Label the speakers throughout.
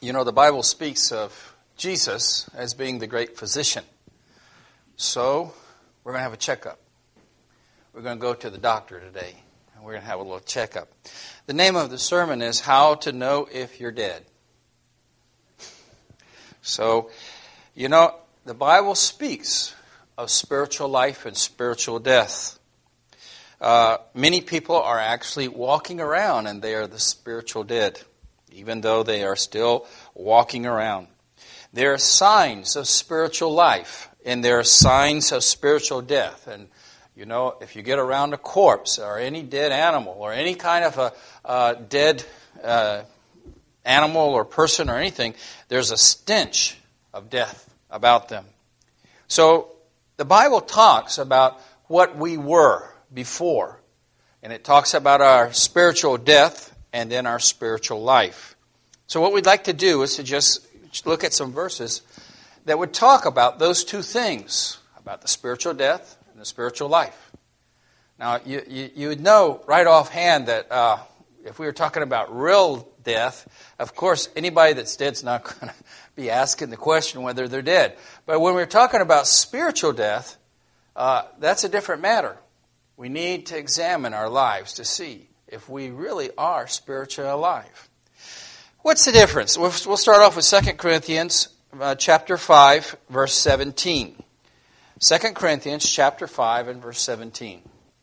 Speaker 1: You know, the Bible speaks of Jesus as being the great physician. So, we're going to have a checkup. We're going to go to the doctor today, and we're going to have a little checkup. The name of the sermon is How to Know If You're Dead. So, you know, the Bible speaks of spiritual life and spiritual death. Many people are actually walking around and they are the spiritual dead, even though they are still walking around. There are signs of spiritual life and there are signs of spiritual death. And, you know, if you get around a corpse or any dead animal or any kind of a dead animal or person or anything, there's a stench of death about them. So the Bible talks about what we were before, and it talks about our spiritual death and then our spiritual life. So what we'd like to do is to just look at some verses that would talk about those two things, about the spiritual death and the spiritual life. Now, you would know right offhand that if we were talking about real death, of course, anybody that's dead is not going to be asking the question whether they're dead. But when we're talking about spiritual death, that's a different matter. We need to examine our lives to see if we really are spiritually alive. What's the difference? We'll start off with 2 Corinthians chapter 5, verse 17. 2 Corinthians chapter 5 and verse 17.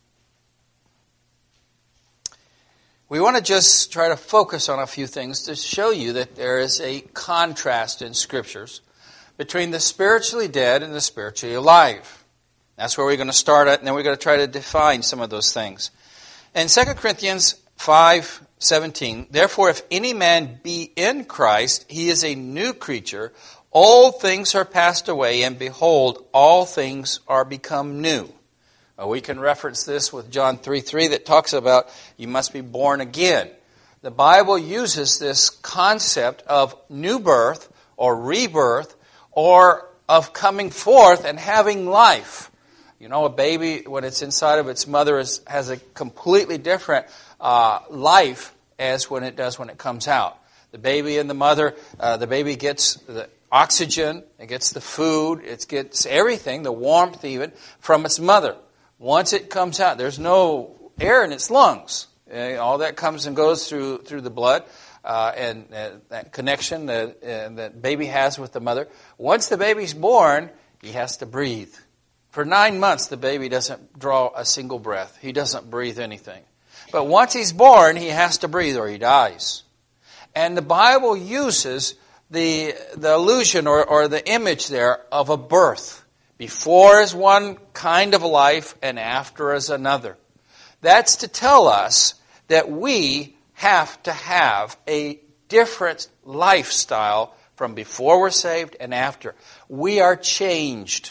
Speaker 1: We want to just try to focus on a few things to show you that there is a contrast in Scriptures between the spiritually dead and the spiritually alive. That's where we're going to start at, and then we're going to try to define some of those things. In 2 Corinthians 5:17, therefore if any man be in Christ, he is a new creature. All things are passed away, and behold, all things are become new. We can reference this with John 3:3 that talks about you must be born again. The Bible uses this concept of new birth or rebirth or of coming forth and having life. You know, a baby, when it's inside of its mother, has a completely different life as when it does when it comes out. The baby and the mother, the baby gets the oxygen, it gets the food, it gets everything, the warmth even, from its mother. Once it comes out, there's no air in its lungs. All that comes and goes through the blood and that connection that baby has with the mother. Once the baby's born, he has to breathe. For 9 months, the baby doesn't draw a single breath. He doesn't breathe anything. But once he's born, he has to breathe or he dies. And the Bible uses the illusion or the image there of a birth. Before is one kind of life and after is another. That's to tell us that we have to have a different lifestyle from before we're saved and after. We are changed.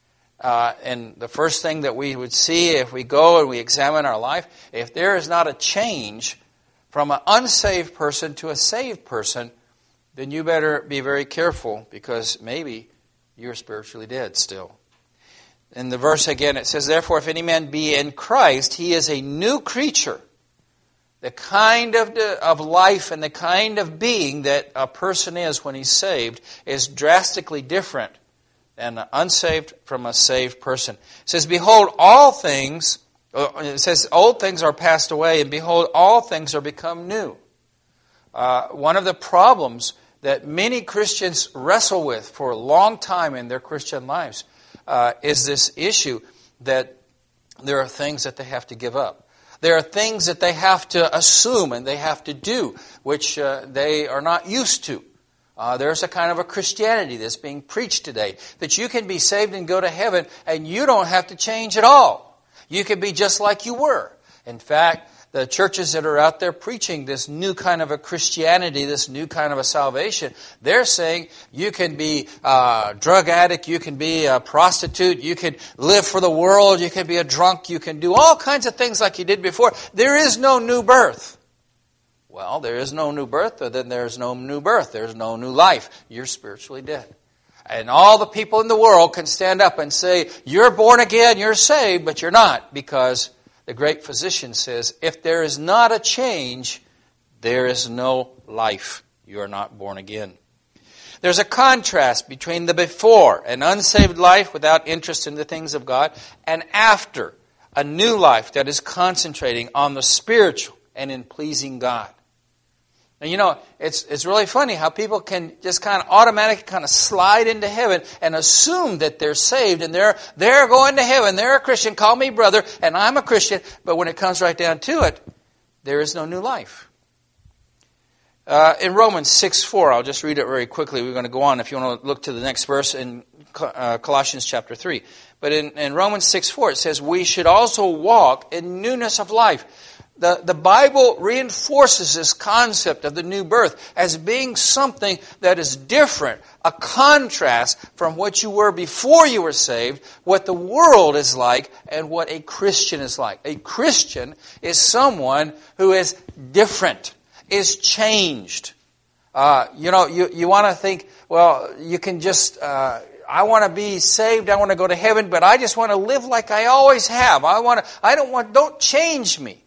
Speaker 1: And the first thing that we would see if we go and we examine our life, if there is not a change from an unsaved person to a saved person, then you better be very careful because maybe you're spiritually dead still. In the verse again it says, therefore if any man be in Christ, he is a new creature. The kind of life and the kind of being that a person is when he's saved is drastically different than an unsaved from a saved person. It says, behold, all things, it says, old things are passed away, and behold, all things are become new. One of the problems that many Christians wrestle with for a long time in their Christian lives is this issue that there are things that they have to give up. There are things that they have to assume and they have to do, which they are not used to. There's a kind of a Christianity that's being preached today, that you can be saved and go to heaven and you don't have to change at all. You can be just like you were. In fact, the churches that are out there preaching this new kind of a Christianity, this new kind of a salvation, they're saying you can be a drug addict, you can be a prostitute, you can live for the world, you can be a drunk, you can do all kinds of things like you did before. There is no new birth. Well, there is no new birth, then there's no new birth. There's no new life. You're spiritually dead. And all the people in the world can stand up and say, you're born again, you're saved, but you're not, because the great physician says, if there is not a change, there is no life You are not born again. There's a contrast between the before, an unsaved life without interest in the things of God, and after, a new life that is concentrating on the spiritual and in pleasing God. And you know, it's really funny how people can just kind of automatically slide into heaven and assume that they're saved and they're going to heaven. They're a Christian. Call me brother, and I'm a Christian. But when it comes right down to it, there is no new life. In Romans 6:4, I'll just read it very quickly. We're going to go on if you want to look to the next verse in Colossians chapter 3. But in Romans 6:4, it says, we should also walk in newness of life. The Bible reinforces this concept of the new birth as being something that is different, a contrast from what you were before you were saved, what the world is like, and what a Christian is like. A Christian is someone who is different, is changed. You want to think, well, you can just... I want to be saved. I want to go to heaven, but I just want to live like I always have. Don't change me.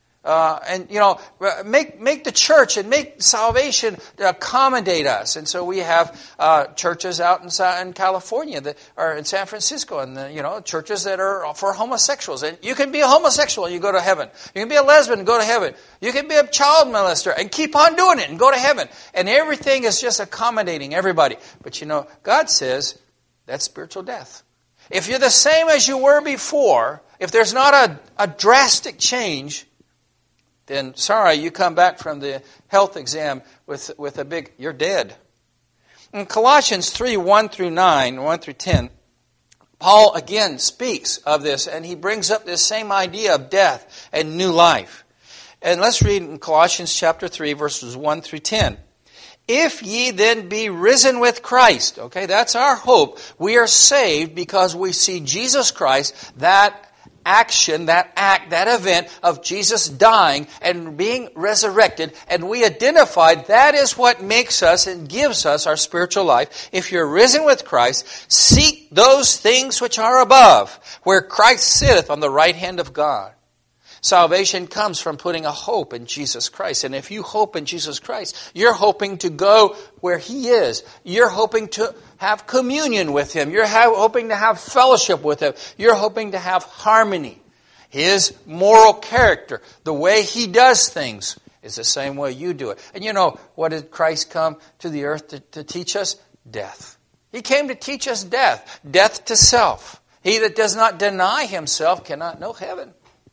Speaker 1: Make the church and make salvation accommodate us. And so we have churches out in California that are in San Francisco, and churches that are for homosexuals. And you can be a homosexual and you go to heaven. You can be a lesbian and go to heaven. You can be a child molester and keep on doing it and go to heaven. And everything is just accommodating everybody. But God says that's spiritual death. If you're the same as you were before, if there's not a drastic change, then sorry, you come back from the health exam with a big, you're dead. In Colossians 3, 1 through 9, 1 through 10, Paul again speaks of this, and he brings up this same idea of death and new life. And let's read in Colossians chapter 3, verses 1 through 10. If ye then be risen with Christ, okay, that's our hope. We are saved because we see Jesus Christ, that action, that act, that event of Jesus dying and being resurrected, and we identified that is what makes us and gives us our spiritual life. If you're risen with Christ, seek those things which are above, where Christ sitteth on the right hand of God. Salvation comes from putting a hope in Jesus Christ. And if you hope in Jesus Christ, you're hoping to go where He is. You're hoping to have communion with Him. You're hoping to have fellowship with Him. You're hoping to have harmony. His moral character, the way He does things, is the same way you do it. And what did Christ come to the earth to teach us? Death. He came to teach us death. Death to self. He that does not deny himself cannot know heaven.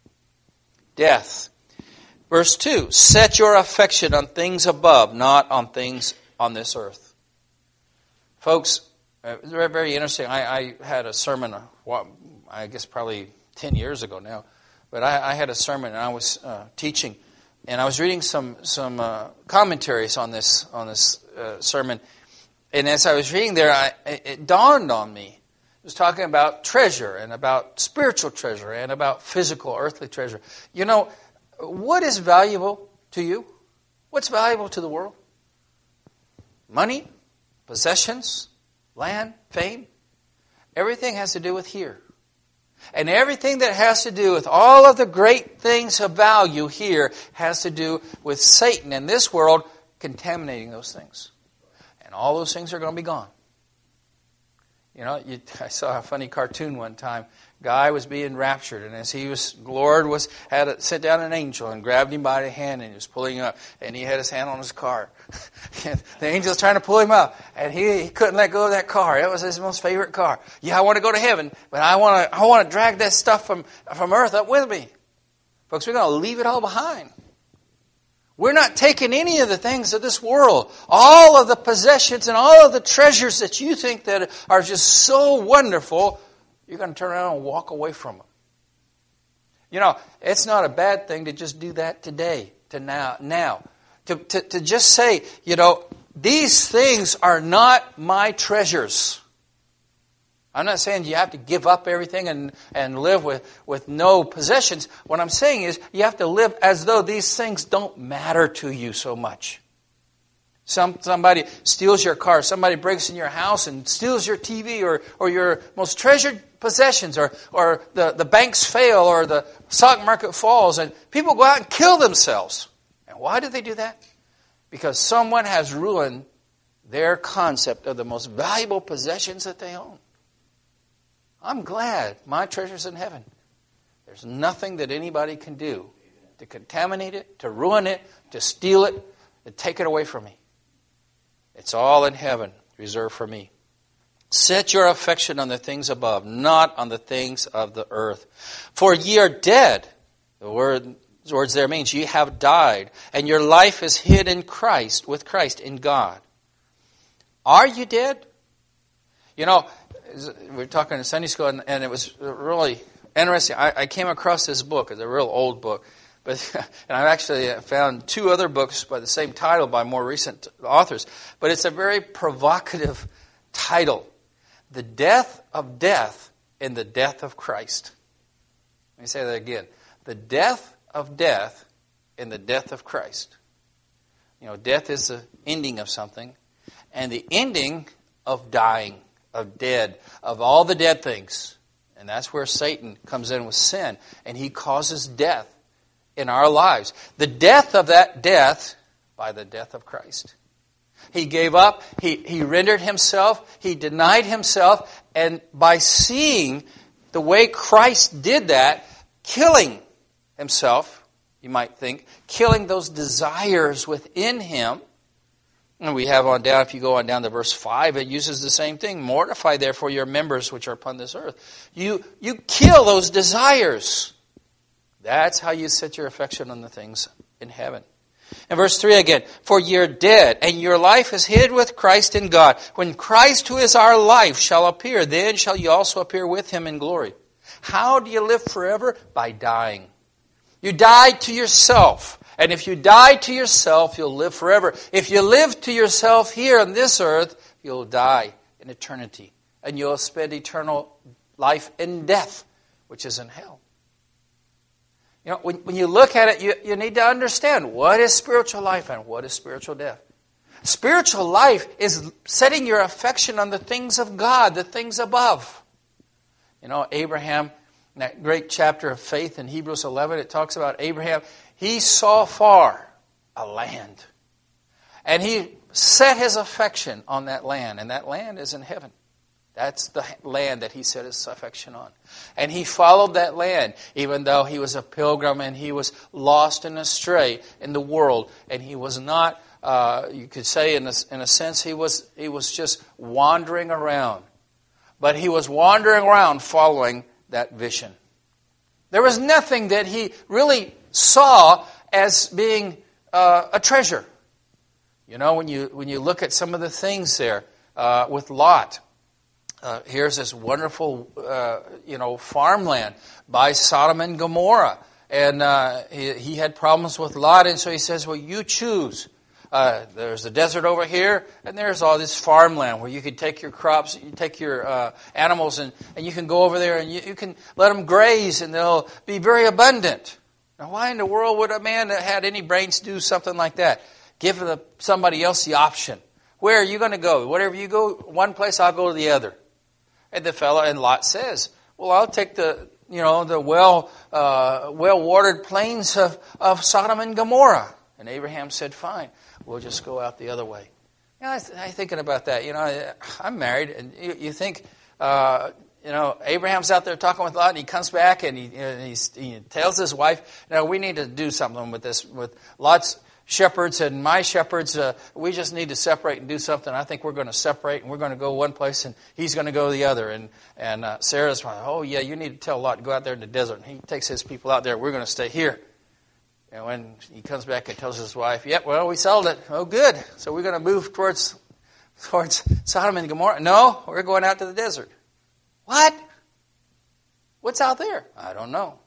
Speaker 1: Death. Verse 2, set your affection on things above, not on things on this earth. Folks, very, very interesting. I had a sermon, I guess probably 10 years ago now, but I had a sermon and I was teaching, and I was reading some commentaries on this sermon, and as I was reading there, it dawned on me. It was talking about treasure and about spiritual treasure and about physical, earthly treasure. What is valuable to you? What's valuable to the world? Money, possessions, land, fame. Everything has to do with here. And everything that has to do with all of the great things of value here has to do with Satan in this world contaminating those things. And all those things are going to be gone. I saw a funny cartoon one time. Guy was being raptured, and as Lord had sent down an angel and grabbed him by the hand, and he was pulling him up, and he had his hand on his car. The angel's trying to pull him up, and he couldn't let go of that car. It was his most favorite car. Yeah, I want to go to heaven, but I want to drag that stuff from earth up with me. Folks, we're going to leave it all behind. We're not taking any of the things of this world. All of the possessions and all of the treasures that you think that are just so wonderful, you're going to turn around and walk away from them. It's not a bad thing to just do that today, to now. To just say, these things are not my treasures. I'm not saying you have to give up everything and live with no possessions. What I'm saying is you have to live as though these things don't matter to you so much. Somebody steals your car. Somebody breaks in your house and steals your TV or your most treasured possessions, or the banks fail, or the stock market falls, and people go out and kill themselves. And why do they do that? because someone has ruined their concept of the most valuable possessions that they own. I'm glad my treasure's in heaven. There's nothing that anybody can do to contaminate it, to ruin it, to steal it, to take it away from me. It's all in heaven, reserved for me. Set your affection on the things above, not on the things of the earth. For ye are dead. The words there means ye have died, and your life is hid in Christ, with Christ in God. Are you dead? You know, we were talking in Sunday school, and it was really interesting. I came across this book. It's a real old book. And I've actually found 2 other books by the same title by more recent authors. But it's a very provocative title. The Death of Death in the Death of Christ. Let me say that again. The Death of Death in the Death of Christ. You know, death is the ending of something. And the ending of dying, of dead, of all the dead things. And that's where Satan comes in with sin. And he causes death in our lives. The death of that death by the death of Christ. He gave up. He rendered himself. He denied himself. And by seeing the way Christ did that, killing himself, you might think, killing those desires within him. And we have on down, if you go on down to verse 5, it uses the same thing. Mortify therefore your members which are upon this earth. You kill those desires. That's how you set your affection on the things in heaven. And verse 3 again, for you're dead, and your life is hid with Christ in God. When Christ, who is our life, shall appear, then shall you also appear with him in glory. How do you live forever? By dying. You die to yourself. And if you die to yourself, you'll live forever. If you live to yourself here on this earth, you'll die in eternity. And you'll spend eternal life in death, which is in hell. You know, when you look at it, you need to understand what is spiritual life and what is spiritual death. Spiritual life is setting your affection on the things of God, the things above. You know, Abraham, in that great chapter of faith in Hebrews 11, it talks about Abraham. He saw far a land. And he set his affection on that land. And that land is in heaven. That's the land that he set his affection on. And he followed that land, even though he was a pilgrim and he was lost and astray in the world. And he was not, you could say in a sense, he was just wandering around. But he was wandering around following that vision. There was nothing that he really saw as being a treasure. You know, when you look at some of the things there with Lot, here's this wonderful, farmland by Sodom and Gomorrah. And he had problems with Lot, and so he says, well, you choose. There's the desert over here, and there's all this farmland where you can take your crops, you take your animals, and you can go over there and you can let them graze, and they'll be very abundant. Now, why in the world would a man that had any brains do something like that? Give somebody else the option. Where are you going to go? Whatever you go one place, I'll go to the other. And the fellow, and Lot says, well, I'll take the well-watered plains of Sodom and Gomorrah. And Abraham said, fine, we'll just go out the other way. You know, I'm thinking about that. You know, I'm married, and you think, Abraham's out there talking with Lot, and he comes back, and he tells his wife, we need to do something with this, with Lot's shepherds and my shepherds. We just need to separate and do something. I think we're going to separate, and we're going to go one place, and he's going to go the other. And Sarah's like, oh, yeah, you need to tell Lot to go out there in the desert. And he takes his people out there. We're going to stay here. And when he comes back and tells his wife, we sold it. Oh, good. So we're going to move towards Sodom and Gomorrah. No, we're going out to the desert. What? What's out there? I don't know.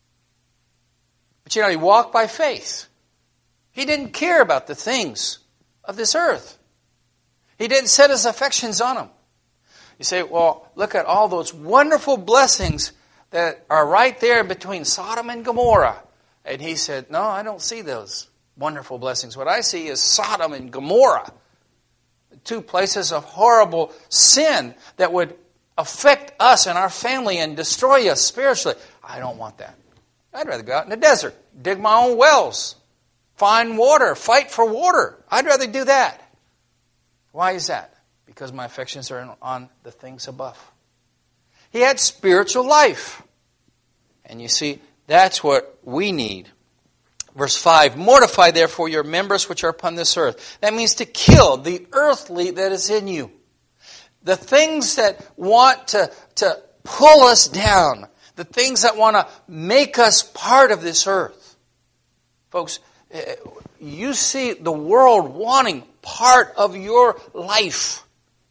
Speaker 1: But he walked by faith. He didn't care about the things of this earth. He didn't set his affections on them. You say, well, look at all those wonderful blessings that are right there between Sodom and Gomorrah. And he said, no, I don't see those wonderful blessings. What I see is Sodom and Gomorrah. Two places of horrible sin that would affect us and our family and destroy us spiritually. I don't want that. I'd rather go out in the desert, dig my own wells, find water, fight for water. I'd rather do that. Why is that? Because my affections are on the things above. He had spiritual life. And you see, that's what we need. Verse 5, mortify therefore your members which are upon this earth. That means to kill the earthly that is in you. The things that want to pull us down. The things that want to make us part of this earth. Folks, you see the world wanting part of your life.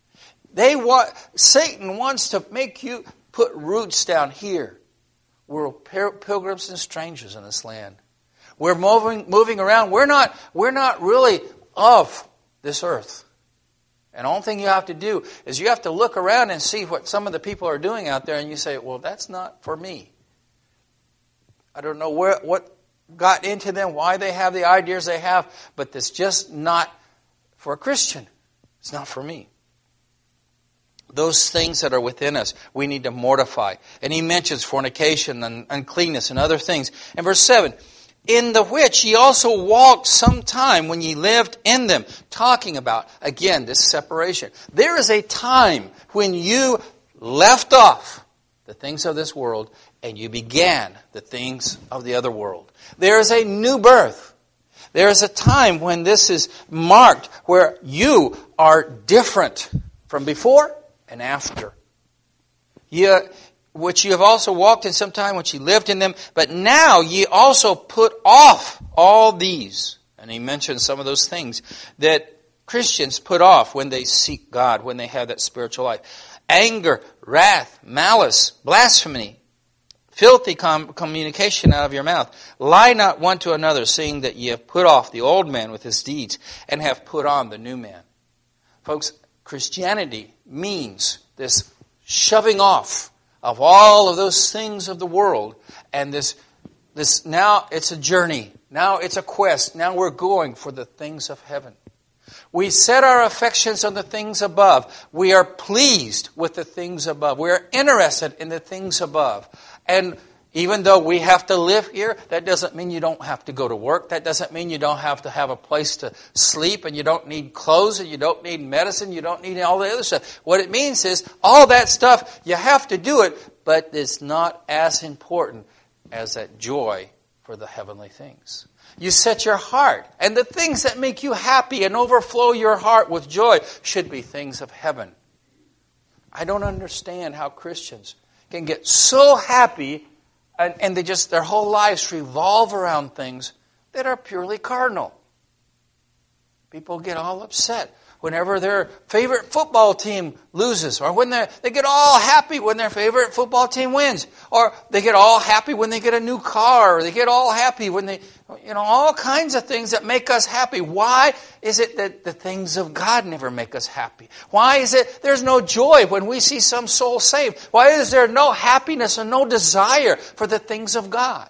Speaker 1: Satan wants to make you put roots down here. We're pilgrims and strangers in this land. We're moving around. We're not really of this earth. And the only thing you have to do is you have to look around and see what some of the people are doing out there, and you say, well, that's not for me. I don't know what got into them, why they have the ideas they have, but it's just not for a Christian. It's not for me. Those things that are within us, we need to mortify. And he mentions fornication and uncleanness and other things. And verse 7, in the which ye also walked some time when ye lived in them. Talking about, again, this separation. There is a time when you left off the things of this world and you began the things of the other world. There is a new birth. There is a time when this is marked where you are different from before and after. Which ye have also walked in some time, which ye lived in them, but now ye also put off all these. And he mentions some of those things that Christians put off when they seek God, when they have that spiritual life. Anger, wrath, malice, blasphemy, filthy communication out of your mouth. Lie not one to another, seeing that ye have put off the old man with his deeds, and have put on the new man. Folks, Christianity means this shoving off of all of those things of the world. And this now it's a journey. Now it's a quest. Now we're going for the things of heaven. We set our affections on the things above. We are pleased with the things above. We are interested in the things above. And even though we have to live here, that doesn't mean you don't have to go to work. That doesn't mean you don't have to have a place to sleep, and you don't need clothes, and you don't need medicine, you don't need all the other stuff. What it means is, all that stuff, you have to do it, but it's not as important as that joy for the heavenly things. You set your heart, and the things that make you happy and overflow your heart with joy should be things of heaven. I don't understand how Christians can get so happy and their whole lives revolve around things that are purely carnal. People get all upset whenever their favorite football team loses, or when they get all happy when their favorite football team wins, or they get all happy when they get a new car, or they get all happy when they, all kinds of things that make us happy. Why is it that the things of God never make us happy? Why is it there's no joy when we see some soul saved? Why is there no happiness and no desire for the things of God?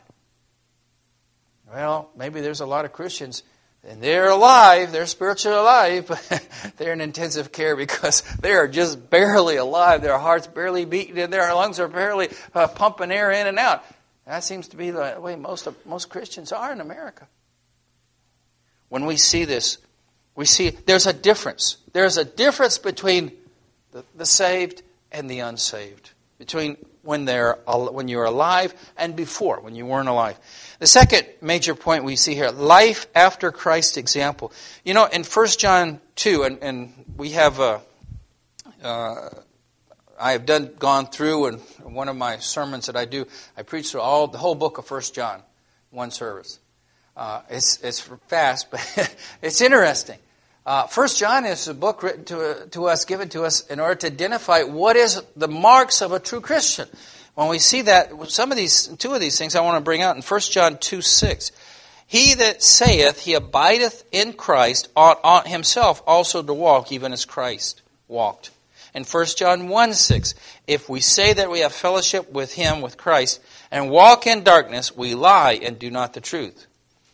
Speaker 1: Well, maybe there's a lot of Christians, and they're alive, they're spiritually alive, but they're in intensive care because they are just barely alive. Their heart's barely beating, and their lungs are barely pumping air in and out. That seems to be the way most Christians are in America. When we see this, we see there's a difference. There's a difference between the saved and the unsaved. Between when you're alive and before, when you weren't alive. The second major point we see here, life after Christ's example. In 1 John 2, and we have I have gone through, and one of my sermons that I do, I preach through the whole book of 1 John, one service. It's fast, but it's interesting. 1 John is a book written to us, given to us in order to identify what is the marks of a true Christian. When we see that, two of these things I want to bring out in 1 John 2:6. He that saith he abideth in Christ ought himself also to walk, even as Christ walked. In 1 John 1:6, if we say that we have fellowship with him, with Christ, and walk in darkness, we lie and do not the truth.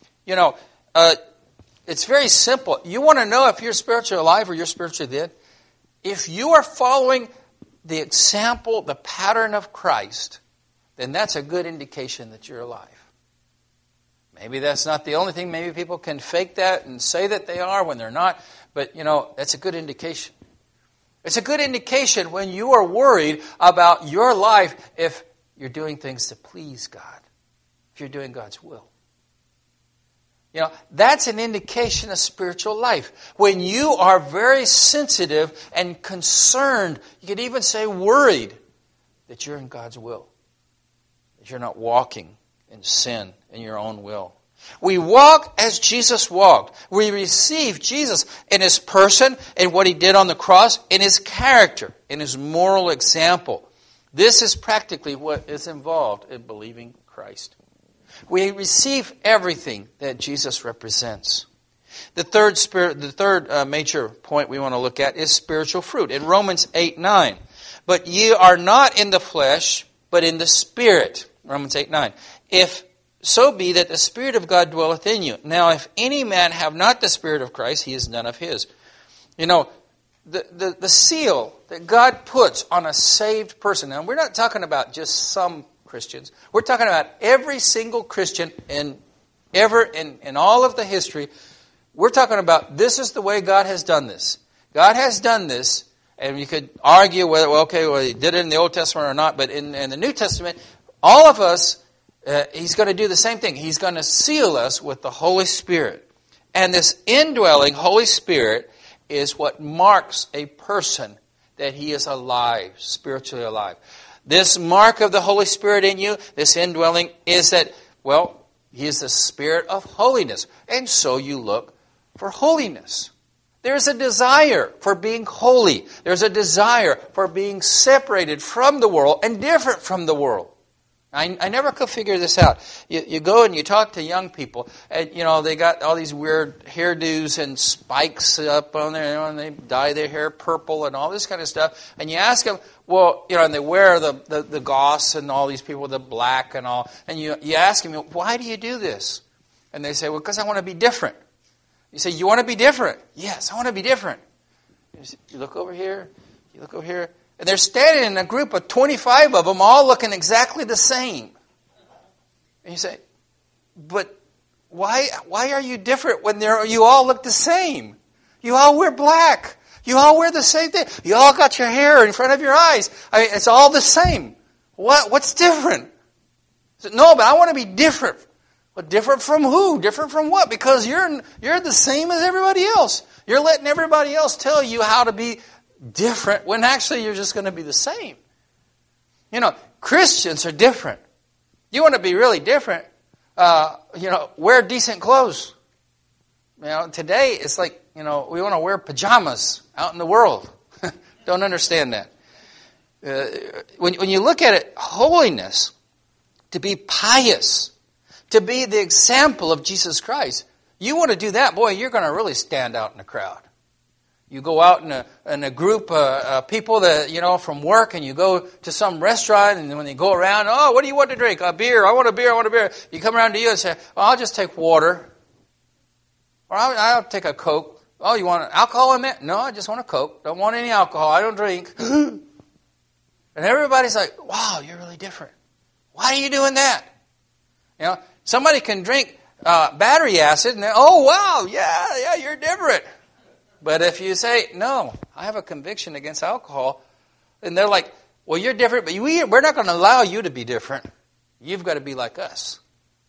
Speaker 1: It's very simple. You want to know if you're spiritually alive or you're spiritually dead? If you are following the example, the pattern of Christ, then that's a good indication that you're alive. Maybe that's not the only thing. Maybe people can fake that and say that they are when they're not. But, that's a good indication. It's a good indication when you are worried about your life if you're doing things to please God, if you're doing God's will. That's an indication of spiritual life. When you are very sensitive and concerned, you could even say worried, that you're in God's will. That you're not walking in sin in your own will. We walk as Jesus walked. We receive Jesus in His person and what He did on the cross, in His character, in His moral example. This is practically what is involved in believing Christ. We receive everything that Jesus represents. The third major point we want to look at is spiritual fruit. In Romans 8:9, but ye are not in the flesh, but in the Spirit. Romans 8:9. If so be that the Spirit of God dwelleth in you. Now, if any man have not the Spirit of Christ, he is none of his. The seal that God puts on a saved person. Now, we're not talking about just some Christians. We're talking about every single Christian in all of the history. We're talking about this is the way God has done this. God has done this, and you could argue whether, He did it in the Old Testament or not, but in the New Testament, all of us, He's going to do the same thing. He's going to seal us with the Holy Spirit. And this indwelling Holy Spirit is what marks a person that he is alive, spiritually alive. This mark of the Holy Spirit in you, this indwelling, is that, He is the Spirit of holiness. And so you look for holiness. There's a desire for being holy. There's a desire for being separated from the world and different from the world. I never could figure this out. You go and you talk to young people, and they got all these weird hairdos and spikes up on there, and they dye their hair purple and all this kind of stuff. And you ask them, and they wear the goss and all these people, the black and all. And you ask them, why do you do this? And they say, because I want to be different. You say, you want to be different? Yes, I want to be different. You look over here, you look over here. And they're standing in a group of 25 of them, all looking exactly the same. And you say, but why are you different when you all look the same? You all wear black. You all wear the same thing. You all got your hair in front of your eyes. It's all the same. What's different? I said, no, but I want to be different. Well, different from who? Different from what? Because you're the same as everybody else. You're letting everybody else tell you how to be different when actually you're just going to be the same. Christians are different. You want to be really different, wear decent clothes. Today it's like, we want to wear pajamas out in the world. Don't understand that. When you look at it, holiness, to be pious, to be the example of Jesus Christ, you want to do that, boy, you're going to really stand out in the crowd. You go out in a group of people that, from work, and you go to some restaurant, and when they go around, what do you want to drink? A beer. I want a beer. I want a beer. You come around to you and say, I'll just take water. Or I'll take a Coke. Oh, you want alcohol in that? No, I just want a Coke. Don't want any alcohol. I don't drink. And everybody's like, wow, you're really different. Why are you doing that? Somebody can drink battery acid, and wow, yeah, you're different. But if you say, no, I have a conviction against alcohol, and they're like, well, you're different, but we're not going to allow you to be different. You've got to be like us.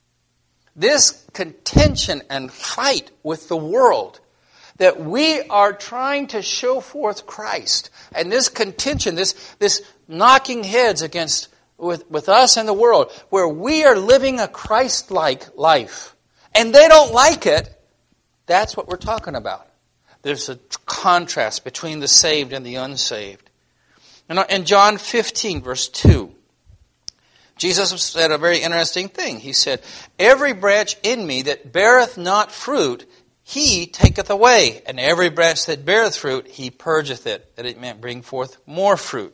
Speaker 1: This contention and fight with the world, that we are trying to show forth Christ, and this contention, this knocking heads against with us and the world, where we are living a Christ-like life, and they don't like it, that's what we're talking about. There's a contrast between the saved and the unsaved. In John 15, verse 2, Jesus said a very interesting thing. He said, every branch in me that beareth not fruit, he taketh away. And every branch that beareth fruit, he purgeth it, that it may bring forth more fruit.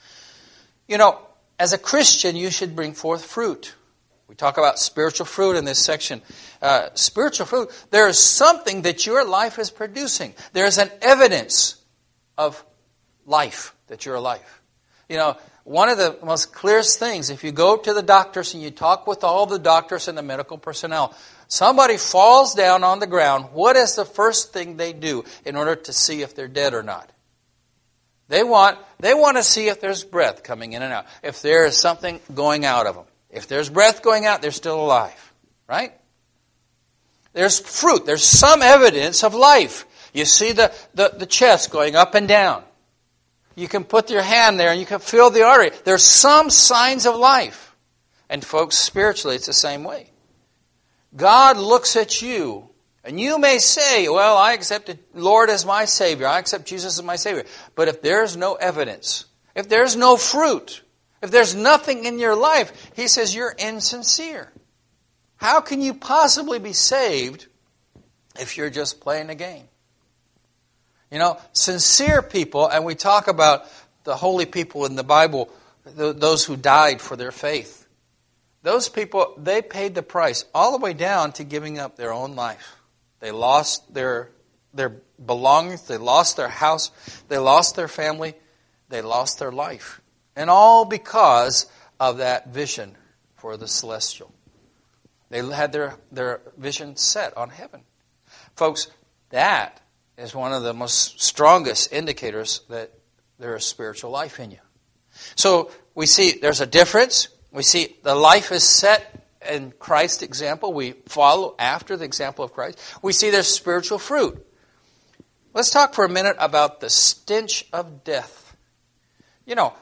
Speaker 1: As a Christian, you should bring forth fruit. We talk about spiritual fruit in this section. Spiritual fruit, there is something that your life is producing. There is an evidence of life, that you're alive. One of the most clearest things, if you go to the doctors and you talk with all the doctors and the medical personnel, Somebody falls down on the ground. What is the first thing they do in order to see if they're dead or not? They want to see if there's breath coming in and out. If there is something going out of them. If there's breath going out, they're still alive. Right? There's fruit. There's some evidence of life. You see the chest going up and down. You can put your hand there and you can feel the artery. There's some signs of life. And folks, spiritually, it's the same way. God looks at you, and you may say, well, I accept the Lord as my Savior. I accept Jesus as my Savior. But if there's no evidence, if there's no fruit, if there's nothing in your life, He says you're insincere. How can you possibly be saved if you're just playing a game? You know, sincere people, and we talk about the holy people in the Bible, those who died for their faith. Those people, they paid the price all the way down to giving up their own life. They lost their belongings, they lost their house, they lost their family, they lost their life. And all because of that vision for the celestial. They had their vision set on heaven. Folks, that is one of the most strongest indicators that there is spiritual life in you. So we see there's a difference. We see the life is set in Christ's example. We follow after the example of Christ. We see there's spiritual fruit. Let's talk for a minute about the stench of death. You know,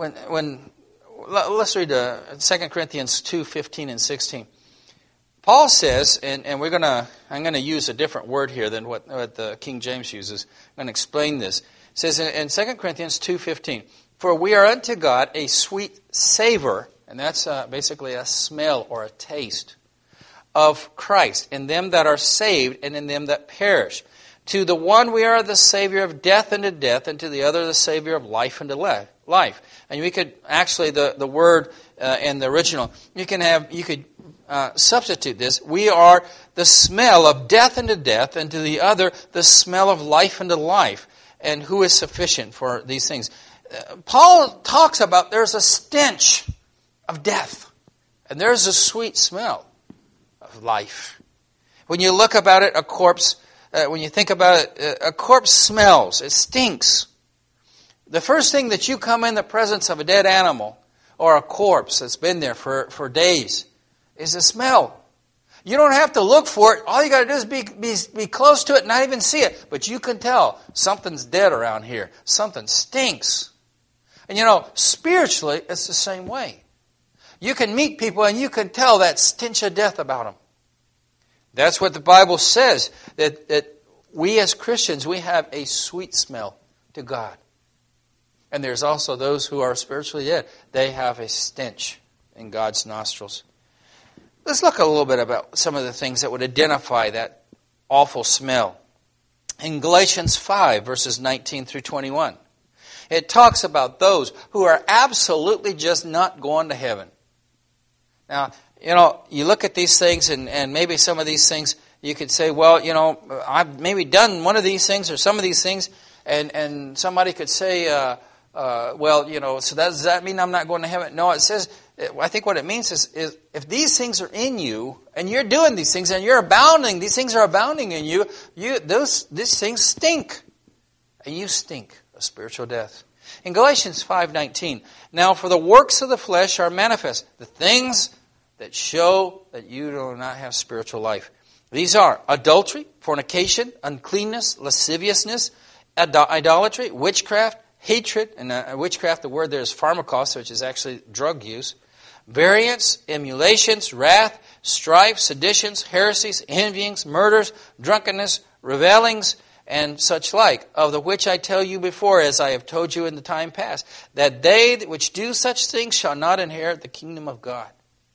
Speaker 1: let's read 2 Corinthians 2:15 and 16. Paul says, and I'm going to use a different word here than what the King James uses. I'm going to explain this. It says in 2 Corinthians 2:15, "For we are unto God a sweet savor," and that's basically a smell or a taste, "of Christ in them that are saved and in them that perish. To the one we are the Savior of death unto death, and to the other the Savior of life unto life." And we could actually, the word in the original, you could substitute this. We are the smell of death unto death, and to the other the smell of life unto life. And who is sufficient for these things? Paul talks about there's a stench of death, and there's a sweet smell of life. When you look about it, a corpse, when you think about it, a corpse smells. It stinks. The first thing that you come in the presence of a dead animal or a corpse that's been there for days is the smell. You don't have to look for it. All you got to do is be close to it and not even see it. But you can tell something's dead around here. Something stinks. And you know, spiritually, it's the same way. You can meet people and you can tell that stench of death about them. That's what the Bible says, that we as Christians, we have a sweet smell to God. And there's also those who are spiritually dead. They have a stench in God's nostrils. Let's look a little bit about some of the things that would identify that awful smell. In Galatians 5, verses 19 through 21, it talks about those who are absolutely just not going to heaven. Now, you know, you look at these things, and maybe some of these things, you could say, well, you know, I've maybe done one of these things or some of these things, and somebody could say, well, you know, so does that mean I'm not going to heaven? No, it says, I think what it means is if these things are in you, and you're doing these things, and you're abounding, these things are abounding in you, these things stink. And you stink of spiritual death. In Galatians 5:19, "Now for the works of the flesh are manifest, the things that show that you do not have spiritual life. These are adultery, fornication, uncleanness, lasciviousness, idolatry, witchcraft, hatred," and witchcraft, the word there is pharmakos, which is actually drug use, "variance, emulations, wrath, strife, seditions, heresies, envyings, murders, drunkenness, revelings, and such like, of the which I tell you before, as I have told you in the time past, that they which do such things shall not inherit the kingdom of God."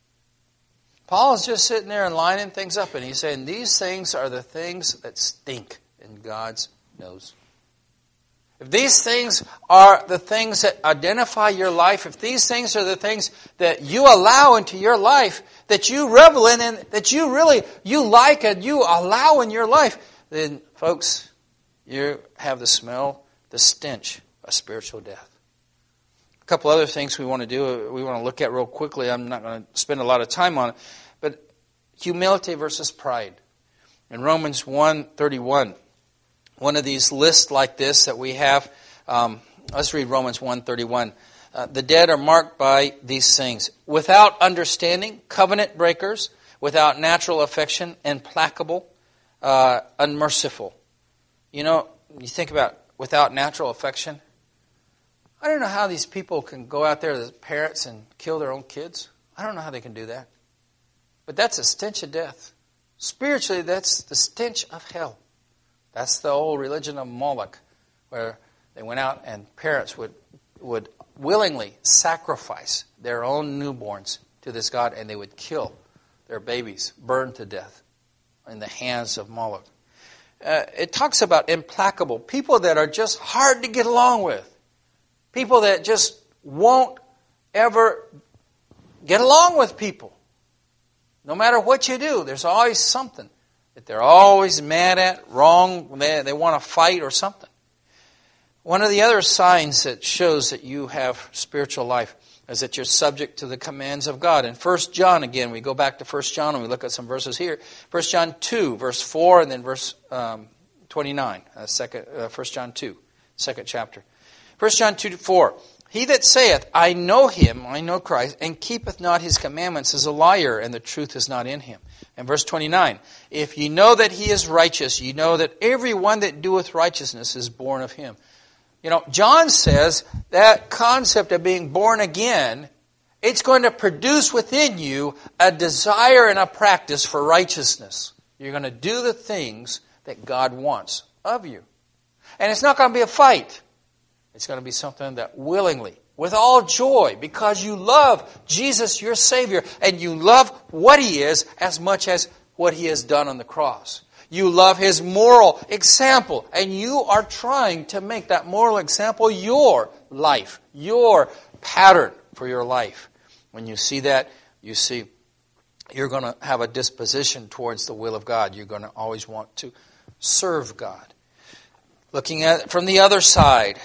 Speaker 1: Paul is just sitting there and lining things up, and he's saying these things are the things that stink in God's nose. If these things are the things that identify your life, if these things are the things that you allow into your life, that you revel in, and that you like and you allow in your life, then, folks, you have the smell, the stench of spiritual death. A couple other things we want to do, we want to look at real quickly. I'm not going to spend a lot of time on it. But Humility versus pride. In Romans 1:31, one of these lists like this that we have, let's read Romans 1:31. The dead are marked by these things: without understanding, covenant breakers; without natural affection, implacable, unmerciful. You know, you think about without natural affection. I don't know how these people can go out there as parents and kill their own kids. I don't know how they can do that. But that's a stench of death. Spiritually, that's the stench of hell. That's the old religion of Moloch, where they went out and parents would willingly sacrifice their own newborns to this god, and they would kill their babies, burned to death in the hands of Moloch. It talks about implacable, people that are just hard to get along with. People that just won't ever get along with people. No matter what you do, there's always something that they're always mad at, wrong, they want to fight or something. One of the other signs that shows that you have spiritual life is that you're subject to the commands of God. In 1 John, again, we go back to 1 John and we look at some verses here. 1 John 2, verse 4, and then verse 29. 1 John 2, second chapter. 1 John 2:4. He that saith, I know him, I know Christ, and keepeth not his commandments is a liar, and the truth is not in him. And verse 29. If ye know that he is righteous, ye know that every one that doeth righteousness is born of him. You know, John says that concept of being born again, it's going to produce within you a desire and a practice for righteousness. You're going to do the things that God wants of you. And it's not going to be a fight. It's going to be something that willingly, with all joy, because you love Jesus, your Savior, and you love what He is as much as what He has done on the cross. You love His moral example, and you are trying to make that moral example your life, your pattern for your life. When you see that, you see you're going to have a disposition towards the will of God. You're going to always want to serve God. Looking at it from the other side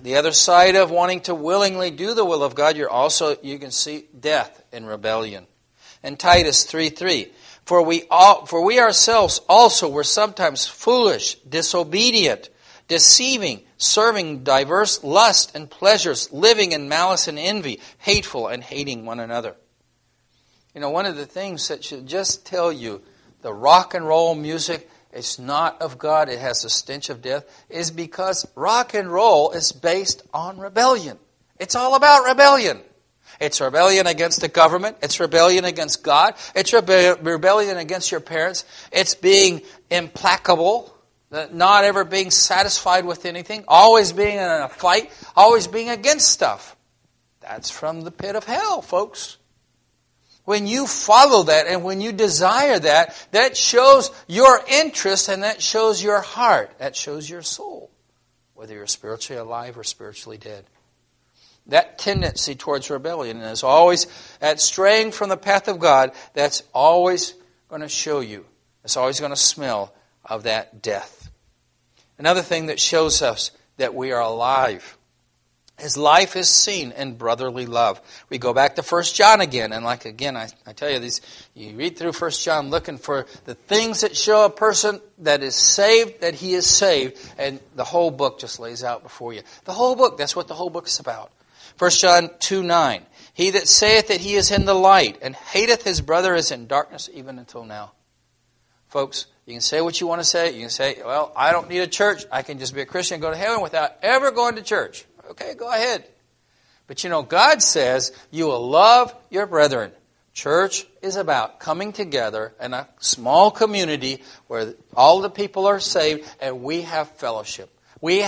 Speaker 1: of wanting to willingly do the will of God, you can see death and rebellion. And Titus 3:3, for we ourselves also were sometimes foolish, disobedient, deceiving, serving diverse lusts and pleasures, living in malice and envy, hateful and hating one another. You know, one of the things that should just tell you, the rock and roll music, it's not of God, it has the stench of death, is because rock and roll is based on rebellion. It's all about rebellion. It's rebellion against the government. It's rebellion against God. It's rebellion against your parents. It's being implacable, not ever being satisfied with anything, always being in a fight, always being against stuff. That's from the pit of hell, folks. When you follow that and when you desire that, that shows your interest and that shows your heart. That shows your soul, whether you're spiritually alive or spiritually dead. That tendency towards rebellion is always, that straying from the path of God, that's always going to show you. It's always going to smell of that death. Another thing that shows us that we are alive. His life is seen in brotherly love. We go back to 1 John again, and I tell you, you read through 1 John looking for the things that show a person that is saved, that he is saved, and the whole book just lays out before you. The whole book, that's what the whole book is about. 1 John 2:9, he that saith that he is in the light, and hateth his brother is in darkness even until now. Folks, you can say what you want to say. You can say, well, I don't need a church. I can just be a Christian and go to heaven without ever going to church. Okay, go ahead. But you know, God says you will love your brethren. Church is about coming together in a small community where all the people are saved and we have fellowship. We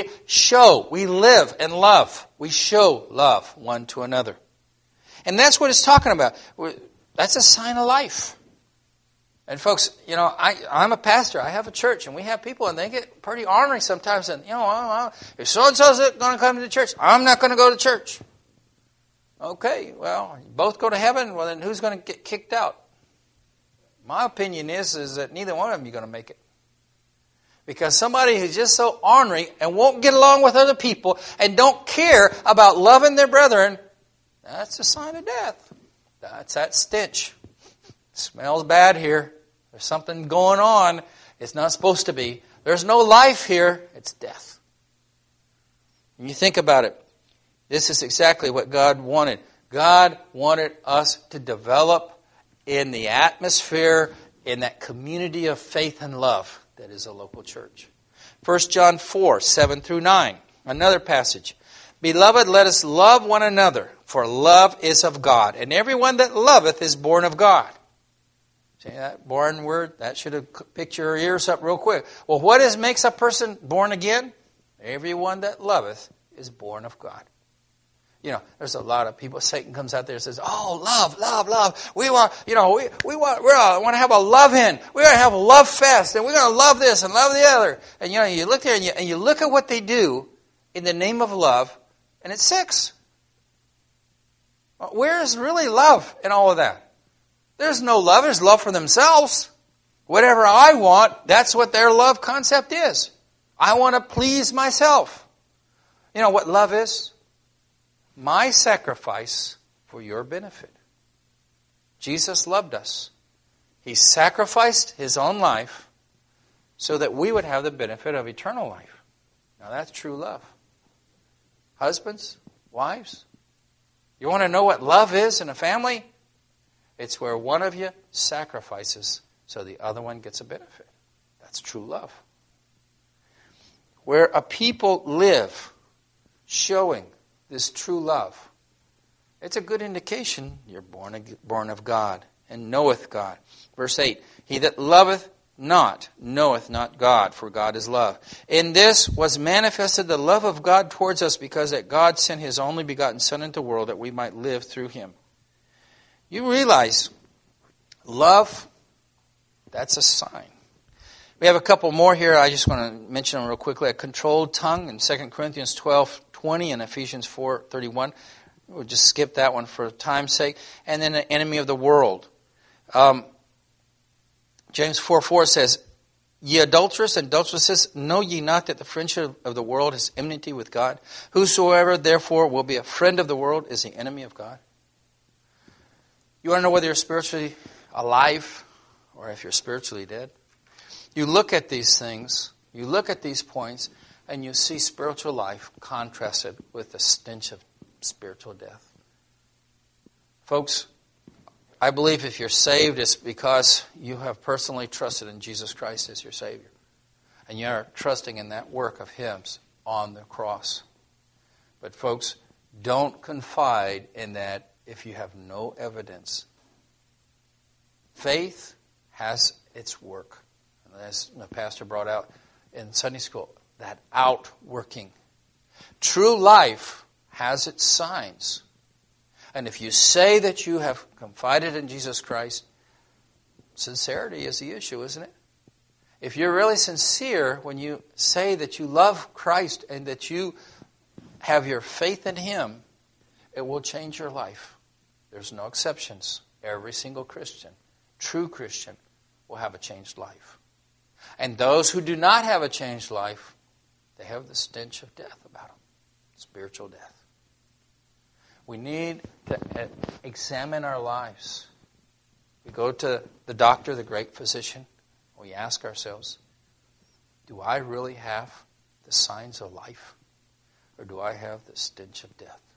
Speaker 1: live and love. We show love one to another. And that's what it's talking about. That's a sign of life. And folks, you know, I'm a pastor. I have a church, and we have people, and they get pretty ornery sometimes. And, you know, if so-and-so's going to come to the church, I'm not going to go to church. Okay, well, you both go to heaven. Well, then who's going to get kicked out? My opinion is that neither one of them are going to make it. Because somebody who's just so ornery and won't get along with other people and don't care about loving their brethren, that's a sign of death. That's that stench. Smells bad here. There's something going on. It's not supposed to be. There's no life here. It's death. When you think about it, this is exactly what God wanted. God wanted us to develop in the atmosphere, in that community of faith and love that is a local church. 1 John 4, 7 through 9. Another passage. Beloved, let us love one another, for love is of God, and everyone that loveth is born of God. See that born word? That should have picked your ears up real quick. Well, what makes a person born again? Everyone that loveth is born of God. You know, there's a lot of people. Satan comes out there and says, "Oh, love, love, love. We want, we want to have a love in. We want to have a love fest, and we're going to love this and love the other." And you look there and you look at what they do in the name of love, and it's sex. Where is really love in all of that? There's no love. There's love for themselves. Whatever I want, that's what their love concept is. I want to please myself. You know what love is? My sacrifice for your benefit. Jesus loved us. He sacrificed His own life so that we would have the benefit of eternal life. Now that's true love. Husbands, wives, you want to know what love is in a family? It's where one of you sacrifices so the other one gets a benefit. That's true love. Where a people live showing this true love, it's a good indication you're born of God and knoweth God. Verse 8, he that loveth not knoweth not God, for God is love. In this was manifested the love of God towards us, because that God sent His only begotten Son into the world that we might live through Him. You realize love, that's a sign. We have a couple more here. I just want to mention them real quickly. A controlled tongue in 2 Corinthians 12:20 and Ephesians 4:31. We'll just skip that one for time's sake. And then an enemy of the world. James 4:4 says, Ye adulterous and adulteresses, know ye not that the friendship of the world is enmity with God? Whosoever therefore will be a friend of the world is the enemy of God. You want to know whether you're spiritually alive or if you're spiritually dead? You look at these things, you look at these points, and you see spiritual life contrasted with the stench of spiritual death. Folks, I believe if you're saved, it's because you have personally trusted in Jesus Christ as your Savior. And you are trusting in that work of His on the cross. But folks, don't confide in that if you have no evidence. Faith has its work. As the pastor brought out in Sunday school, that outworking. True life has its signs. And if you say that you have confided in Jesus Christ, sincerity is the issue, isn't it? If you're really sincere when you say that you love Christ and that you have your faith in Him, it will change your life. There's no exceptions. Every single Christian, true Christian, will have a changed life. And those who do not have a changed life, they have the stench of death about them. Spiritual death. We need to examine our lives. We go to the doctor, the great physician. We ask ourselves, do I really have the signs of life? Or do I have the stench of death?